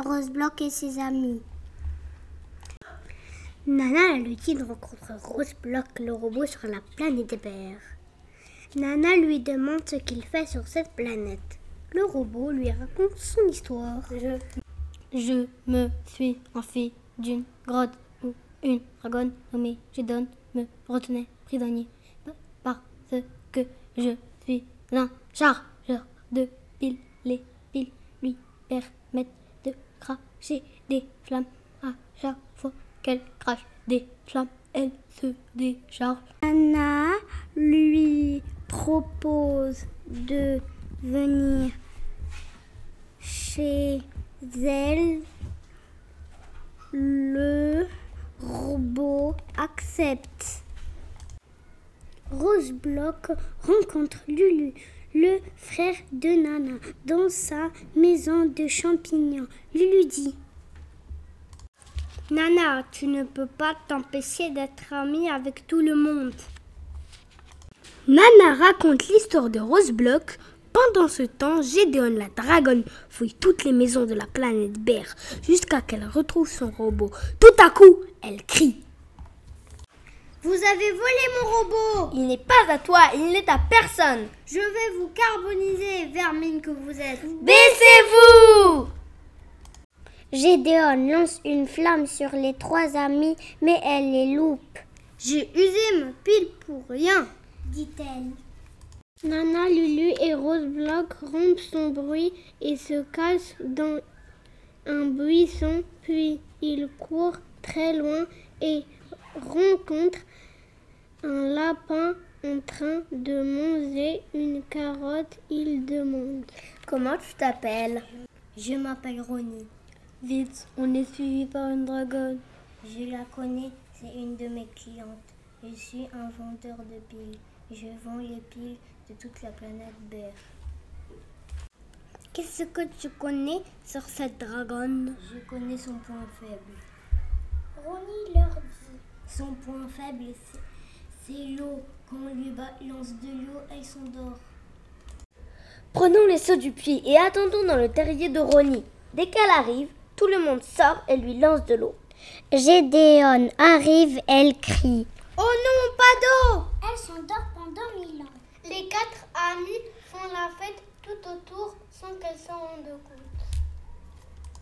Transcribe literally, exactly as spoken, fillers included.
Roseblock et ses amis. Nana la lutine rencontre Roseblock, le robot, sur la planète des Bers. Nana lui demande ce qu'il fait sur cette planète. Le robot lui raconte son histoire. Je, je me suis enfui d'une grotte où une dragonne nommée Gédone me retenait prisonnier parce que je suis un chargeur de piles. Les piles lui permettent de cracher des flammes. À chaque fois qu'elle crache des flammes, elle se décharge. Nana lui propose de venir chez elle. Le robot accepte. Roseblock rencontre Lulu, le frère de Nana, dans sa maison de champignons. Lulu dit: Nana, tu ne peux pas t'empêcher d'être amie avec tout le monde. Nana raconte l'histoire de Roseblock. Pendant ce temps, Gédéon la dragonne fouille toutes les maisons de la planète Bear jusqu'à qu'elle retrouve son robot. Tout à coup, elle crie: Vous avez volé mon robot! Il n'est pas à toi, il n'est à personne. Je vais vous carboniser, vermine que vous êtes. Baissez-vous! Gédéon lance une flamme sur les trois amis, mais elle les loupe. J'ai usé ma pile pour rien, dit-elle. Nana, Lulu et Roseblock rompent son bruit et se cachent dans un buisson, puis ils courent très loin et rencontrent un lapin en train de manger une carotte. Il demande: Comment tu t'appelles? Je m'appelle Ronnie. Vite, on est suivi par une dragonne. Je la connais, c'est une de mes clientes. Je suis un vendeur de piles. Je vends les piles de toute la planète Bear. Qu'est-ce que tu connais sur cette dragonne? Je connais son point faible. Ronnie leur dit: Son point faible, c'est, c'est l'eau. Quand on lui balance de l'eau, elle s'endort. Prenons les seaux du puits et attendons dans le terrier de Ronnie. Dès qu'elle arrive, tout le monde sort et lui lance de l'eau. Gédéon arrive, elle crie: Oh non, pas d'eau! Elle s'endort pendant mille ans. Les quatre amis font la fête tout autour sans qu'elle s'en rende compte.